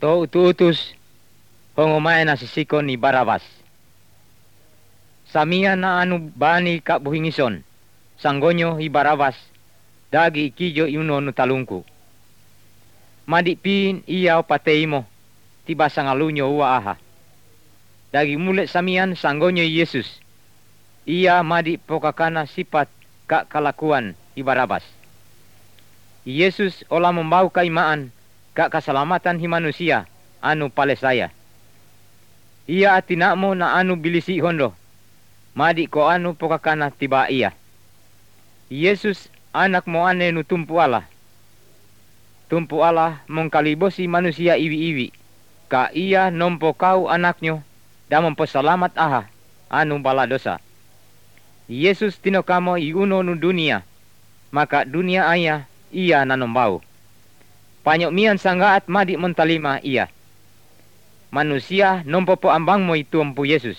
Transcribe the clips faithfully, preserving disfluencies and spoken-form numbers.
To utu-utus hongomay na sisikon ni Barabas. Samian na anu bani ka buhingison, sanggonyo hi Barabas, dagi ikijo iuno no talungku. Madipin iya patay mo, tiba sangalunyo uwa aha. Dagi mulet samian sanggonyo Yesus, iya madi pokakana sifat ka kalakuan hi Barabas. Yesus olah membau kaimaan ka keselamatan hi manusia anu palesaya. Ia atinakmo na anu bilisi hondo, madi ko anu pokakana tiba iya. Yesus anak mo ane nu tumpu Allah. Tumpu Allah mengkalibosi manusia iwi-iwi, ka iya nompo kau anaknyo dan memposalamat aha anu bala dosa. Yesus tinokamo iuno nu dunia, maka dunia aya iya nanombau. Panyok mian sanggaat madi mentalima iya. Manusia nompo po ambang mo itu empu Yesus.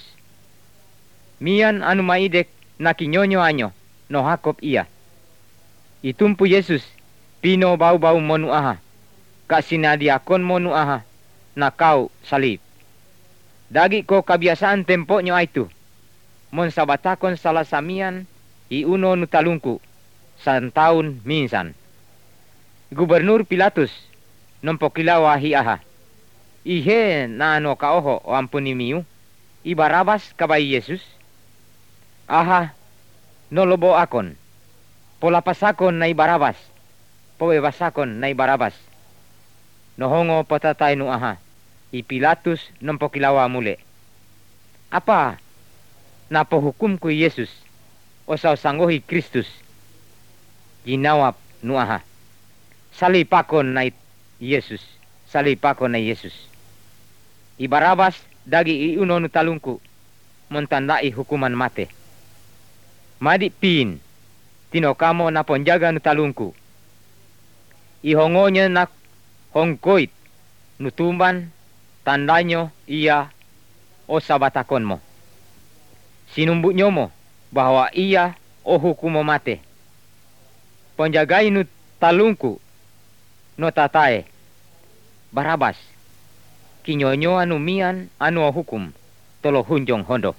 Mian anu maidek nakinyonyo anyo no hakop iya. Itumpu Yesus pino bau-bau monu aha. Kak sinadiakon monu aha na kau salib. Dagi ko kebiasaan tempoknyo itu. Mon sabatakon salah samian iuno nu talungku santaun minsan. Gubernur Pilatus nompo kilawa hi aha. Ihe na ano kaoho o ampuni miu. I Barabas kabay Yesus. Aha nolobo akon. Polapasakon na i Barabas. Powebasakon na i Barabas. Nohongo patatay nu aha. I Pilatus nompo kilawa mule. Apa napohukum ku Yesus o saw sanggohi Kristus. Ginawap nu aha. Salipakon na Yesus, salipakon na Yesus. I Barabas dagi iuno nu talungku, mentandai hukuman mate. Madi pin, tinokamo na ponjaga nu talungku. Ihongonya na hongkoit, nutumban, tandanyo iya o sabatakon mo. Sinumbunyo mo bahwa iya o hukumo mate. Ponjagai nu talungku, no tatae, Barabas, kinyonyo anu mian anu hukum, tolo hunjong hondo.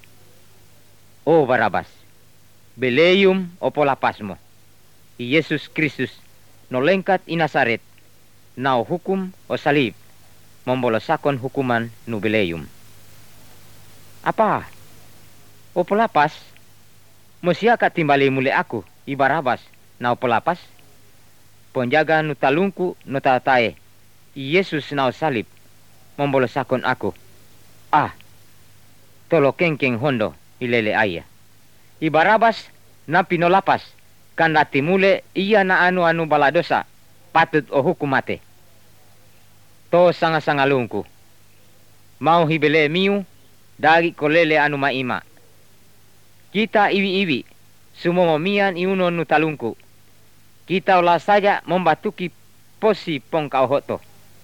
O Barabas, beleyum o polapasmo, i Yesus Kristus, no lengkat i Nazaret, na o hukum o salib, membolosakon hukuman nu beleyum. Apa? O polapas, musia ka timbali mule aku, i Barabas, na o polapas, ponjaga nu talungku no tatae. Yesus na salib membolosakon aku. Ah, tolo kengkeng hondo ilele aya. I Barabas na pinolapas kandati mule iya na anu-anu baladosa patut o hukum mate. To sanga-sangalungku. Mau hibele miu dagi kolele anu maima. Kita iwi-iwi sumomomian iuno nu talungku. Kita ulah saja membatuki posi pongkau hoto.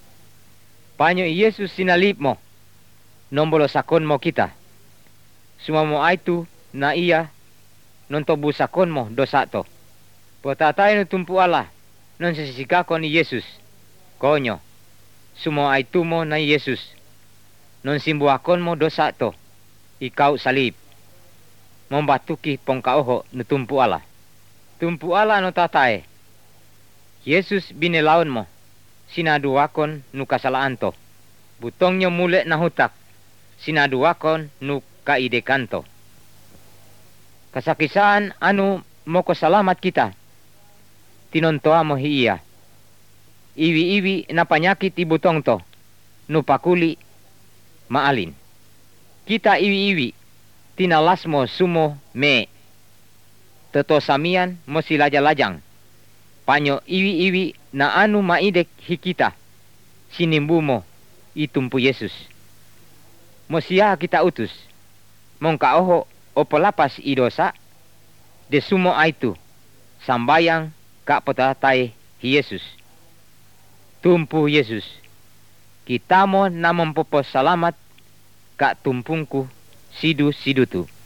Panyo Yesus sinalip mo, nombolo sakon mo kita. Suma mo aitu na iya, nontobu sakon mo dosa to. Potatay no tumpu Allah, non sisisikakon ni Yesus. Konyo, suma aitu mo na Yesus, non simbuakon mo dosa to. Ikaw salib, membatuki pongkau ho no tumpu Allah. Tumpu Allah no tatay. Yesus binelaon mo, sinaduakon nu kasalaan to. Butongnya mule na hutak, sinaduakon nu kaidekanto. Kasakisaan anu mo kasalamat kita, tinontoa mo hiya. Iwi-iwi na panyakit ibutong to, nu pakuli maalin. Kita iwi-iwi, tinalas mo sumo me. Toto samian mo silajang-lajang. Panyo iwi-iwi na anu maidek hikita. Sinimbu mo itumpu Yesus. Mosia kita utus. Mongka oho o pelapas idosa. Desumo aitu. Sambayang ka potatay Yesus. Tumpu Yesus. Kita mo na mempopos salamat ka tumpungku sidu-sidutu.